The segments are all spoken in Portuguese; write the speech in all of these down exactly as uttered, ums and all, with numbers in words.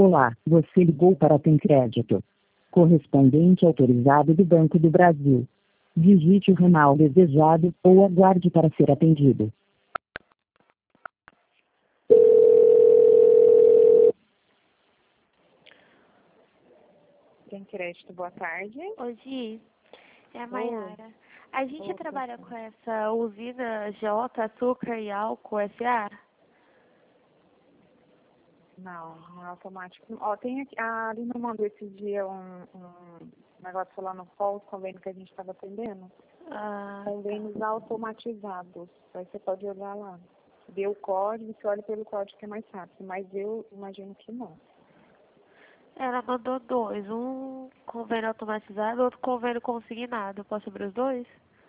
Olá, você ligou para a Crédito, correspondente autorizado do Banco do Brasil. Digite o ramal desejado ou aguarde para ser atendido. Tem crédito, boa tarde. Ô, Gi, é a Oi. Maiara. A gente Opa. trabalha com essa usina J, Açúcar e Álcool S A? Não, não é automático. Ó, tem aqui, a Alina mandou esse dia um, um negócio falando qual os convênios que a gente estava atendendo. Ah, Convênios automatizados. Aí você pode olhar lá. Vê o código, você olha pelo código que é mais rápido. Mas eu imagino que não. ela mandou dois. Um convênio automatizado, outro convênio consignado. Posso abrir os dois?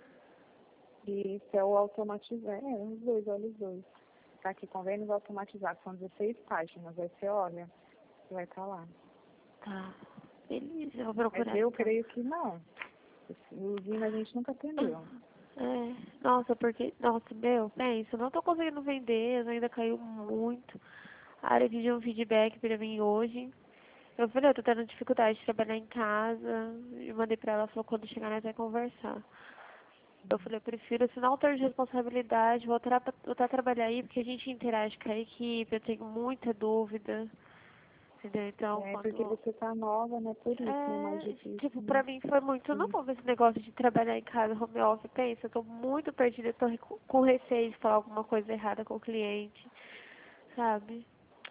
E esse é o automatizado. É, os dois, olha os dois. Tá aqui, convênios automatizados. São dezesseis páginas. Aí você olha, você vai estar lá. Tá. Beleza, eu vou procurar. Mas eu então. creio que não. Usina a gente nunca atendeu. É, nossa, porque, nossa, meu, pensa, eu não tô conseguindo vender, ainda caiu muito. A área pediu um feedback pra mim hoje. Eu falei, eu tô tendo dificuldade de trabalhar em casa. E mandei pra ela, ela falou, quando chegar nós vai conversar. Eu falei, eu prefiro assinar o termo de responsabilidade, voltar, pra, voltar a trabalhar aí, porque a gente interage com a equipe, eu tenho muita dúvida. Entendeu? Então, É, porque quando... você tá nova, né? Por isso, né? Mais É, difícil, tipo, né? pra mim foi muito Sim. novo esse negócio de trabalhar em casa, home office. Pensa, eu tô muito perdida, eu tô recu- com receio de falar alguma coisa errada com o cliente, sabe?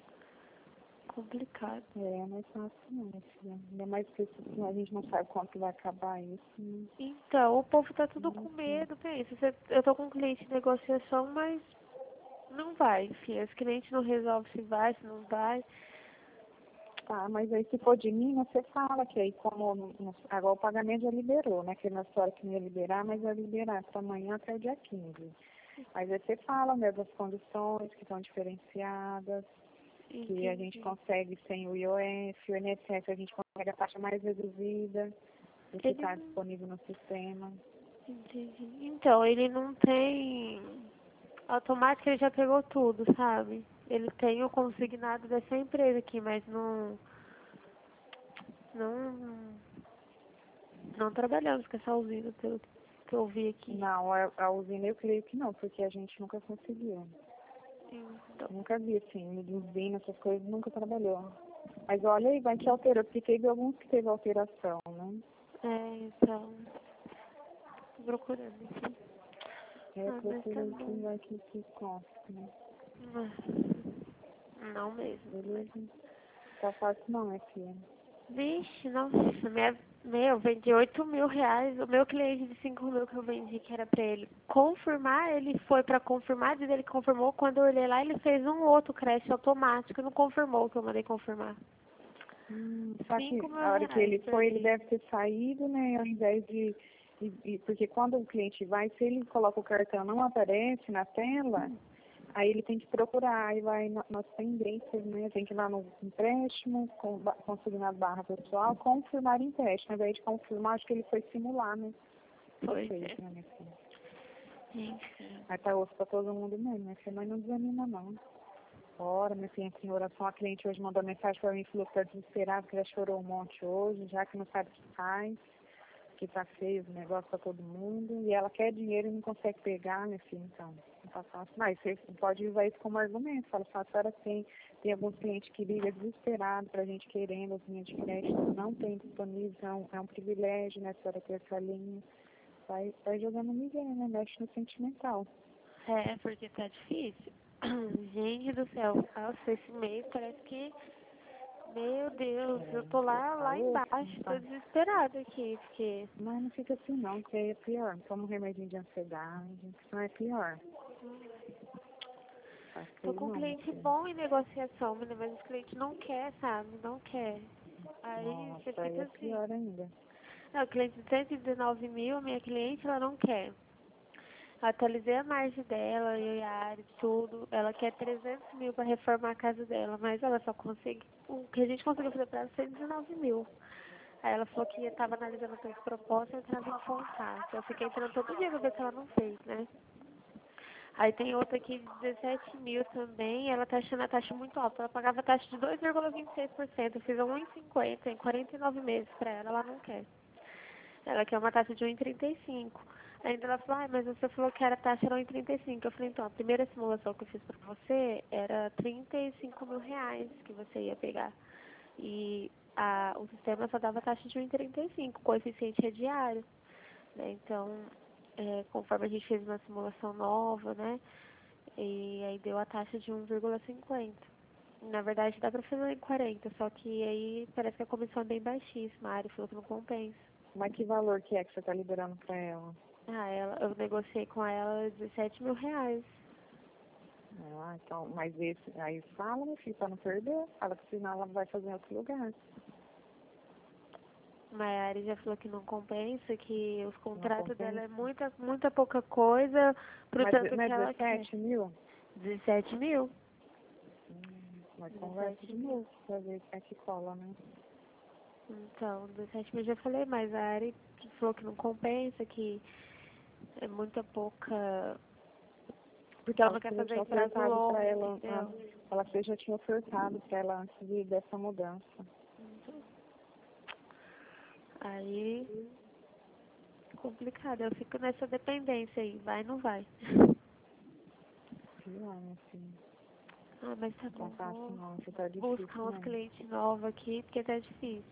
Complicado. É, mas fácil não, minha filha. Ainda mais que isso- a gente não sabe quando que vai acabar isso, né? Então, o povo tá tudo Não com sei. medo, pensa. Você- Eu tô com um cliente em negociação, mas não vai, filha. Os clientes não resolvem se vai, se não vai. Tá, mas aí se for de mim, você fala que aí como no- no- agora o pagamento já liberou, né? Que na história que não ia liberar, mas vai liberar para amanhã até o dia quinze. Mas aí você fala, né, das condições que estão diferenciadas, que a gente Entendi. consegue sem o I O F, o I N S S a gente consegue a taxa mais reduzida do que Ele está não... disponível no sistema. Entendi. Então, ele não tem... Automático, ele já pegou tudo, sabe? Ele tem o consignado dessa empresa aqui, mas não... Não... Não trabalhamos com essa usina, pelo que eu vi aqui. Não, a, a usina eu creio que não, porque a gente nunca conseguiu. Então, Nunca vi, assim, usina, essas coisas, nunca trabalhou. Mas olha aí, vai que alterou, porque teve alguns que teve alteração, né? é, então... Tô procurando aqui. É, Ah, mas tá procura que bom. vai que que consta, né? Ah, não mesmo. Beleza? Tá fácil não, é filha. Vixe, nossa, minha, meu, eu vendi oito mil reais. O meu cliente de cinco mil que eu vendi, que era pra ele confirmar, ele foi pra confirmar, diz ele confirmou. Quando eu olhei lá, ele fez um outro crédito automático e não confirmou o que eu mandei confirmar. Hum, só que Cinco mil a hora que reais ele foi, ele perdi. deve ter saído, né? Ao invés de. E, e- porque quando o cliente vai, se ele coloca o cartão não aparece na tela, aí ele tem que procurar, aí vai na- nas pendências, né? Tem que ir lá no empréstimo, com, ba- consignado barra pessoal, confirmar empréstimo. Ao invés de confirmar, acho que ele foi simular, né? Pois Fez, é. né, minha filha? Enfim. Aí tá osso pra todo mundo mesmo, minha filha, mas não desanima não. Ora, minha filha, em oração, a cliente hoje mandou mensagem pra mim, falou que tá desesperada, que ela chorou um monte hoje, já que não sabe o que faz, que tá feio o negócio pra todo mundo, e ela quer dinheiro e não consegue pegar, minha filha, então, não tá fácil. Mas você pode usar isso como argumento, fala, só a senhora tem, tem alguns clientes que ligam desesperados pra gente querendo as linhas de crédito, não tem disponível, é um, é um privilégio, né, a senhora ter essa linha. Vai, vai jogando miséria, né, mexe no sentimental. É, porque tá difícil. Gente do céu, nossa, esse mês parece que, meu Deus, eu tô lá, Tá lá osso, embaixo, tô tá. desesperada aqui, porque Mas não fica assim não, porque aí é pior. Toma um remedinho de ansiedade, que não é pior. Tá tô feio com um não, minha cliente filha. bom em negociação, menina, mas os clientes não quer, sabe? Não quer. Aí você Nossa, aí fica é assim. pior ainda. Não, o cliente de cento e dezenove mil, a minha cliente, ela não quer. Atualizei a margem dela, eu e a Ari, tudo. Ela quer trezentos mil para reformar a casa dela, mas ela só consegue. O que a gente conseguiu fazer para ela foi cento e dezenove mil. Aí ela falou que estava analisando as propostas e entrava em contato. Eu fiquei entrando todo dia para ver se ela não fez, né? Aí tem outra aqui de dezessete mil também, ela tá achando a taxa muito alta. Ela pagava a taxa de dois vírgula vinte e seis por cento. Eu fiz a um vírgula cinquenta em quarenta e nove meses pra ela, ela não quer. Ela quer uma taxa de um vírgula trinta e cinco. Ainda ela falou, ah, mas você falou que era a taxa era um vírgula trinta e cinco. Eu falei, então, a primeira simulação que eu fiz pra você era trinta e cinco mil reais que você ia pegar. E a, o sistema só dava taxa de um vírgula trinta e cinco, o coeficiente é diário. Né? Então, é, conforme a gente fez uma simulação nova, né? E aí deu a taxa de um vírgula cinquenta. Na verdade dá pra fazer em quarenta, só que aí parece que a comissão é bem baixíssima. A área falou que não compensa. Mas que valor que é que você tá liberando pra ela? Ah, ela, eu negociei com ela dezessete mil reais. Ah, então, mas esse, aí fala, meu filho, pra não perder. Fala que senão ela vai fazer em outro lugar. Maiara já falou que não compensa, que os Não contratos compensa. dela é muita, muita pouca coisa pro Mas tanto não é que ela quer. dezessete mil? dezessete mil? Hum, mas conversa de novo pra ver se é que cola, né? Então, dezessete mil já falei, mas a Ari falou que não compensa, que é muita pouca. Porque ela Fala não que quer você já fazer tinha em prazo ofertado longo, pra ela. Ah, entendeu? fala que você já tinha ofertado pra ela antes de, dessa mudança. Aí, complicado. Eu fico nessa dependência aí, vai ou não vai. Sei lá, minha filha. Ah, mas tá Não bom, tá fácil vou não, você tá difícil buscar uns mesmo. clientes novos aqui, porque tá difícil.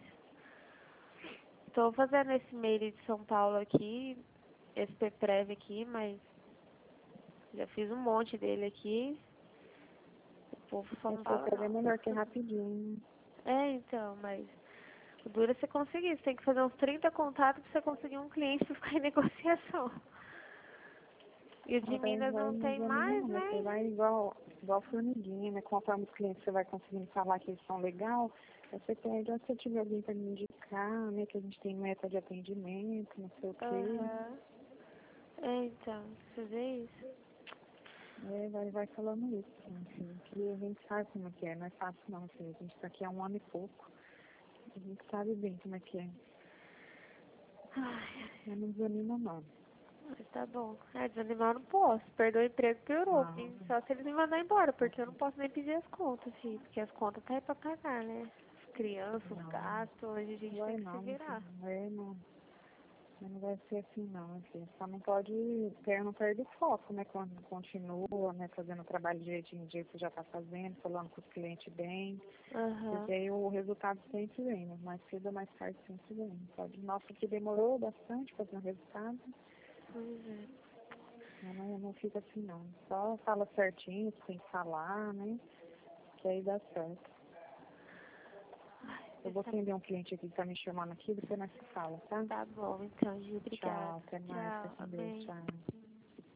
Tô fazendo esse mail de São Paulo aqui, esse P-Prev aqui, mas já fiz um monte dele aqui. O povo só não Esse fala é não. melhor que rapidinho. É, então, mas o duro é você conseguir. Você tem que fazer uns trinta contatos pra você conseguir um cliente pra ficar em negociação. E o de Mas vai, Minas vai não não tem desanimar mais, não, né? Você né? vai igual, igual formiguinha, né? Conforme os clientes você vai conseguindo falar que eles são legal, aí você pede, ah, se eu tiver alguém para me indicar, né? Que a gente tem meta de atendimento, não sei o quê. Aham. É, então, você vê isso? É, vai, vai falando isso, assim, que a gente sabe como é que é, não é fácil não, assim, a gente tá aqui há um ano e pouco, a gente sabe bem como é que é, Ai, mas não desanima não. mas tá bom. É, desanimar eu não posso. Perder o emprego piorou. Ah, E só se eles me mandarem embora, porque eu não posso nem pedir as contas, filho. Porque as contas tá aí pra pagar, né? As crianças, os não, gastos, hoje a gente vai tem que se não, virar. não, é, não. Mas não vai ser assim não, assim. Só não pode, per- não perde o foco, né? Quando continua, né? Fazendo o trabalho direitinho do jeito que já está fazendo, falando com os clientes bem, Aham. porque aí o resultado sempre vem, né? Mais cedo ou mais tarde sempre vem. Pode, nossa, que demorou bastante fazer um resultado, Pois é. mas não, não fica assim não. Só fala certinho, o que tem que falar, né? Que aí dá certo. Eu vou atender um cliente aqui que tá me chamando aqui, depois nós se fala, tá? Tá bom, então, Gil. Obrigada. Tchau, até mais, Tchau. fica com Deus, Amém. tchau.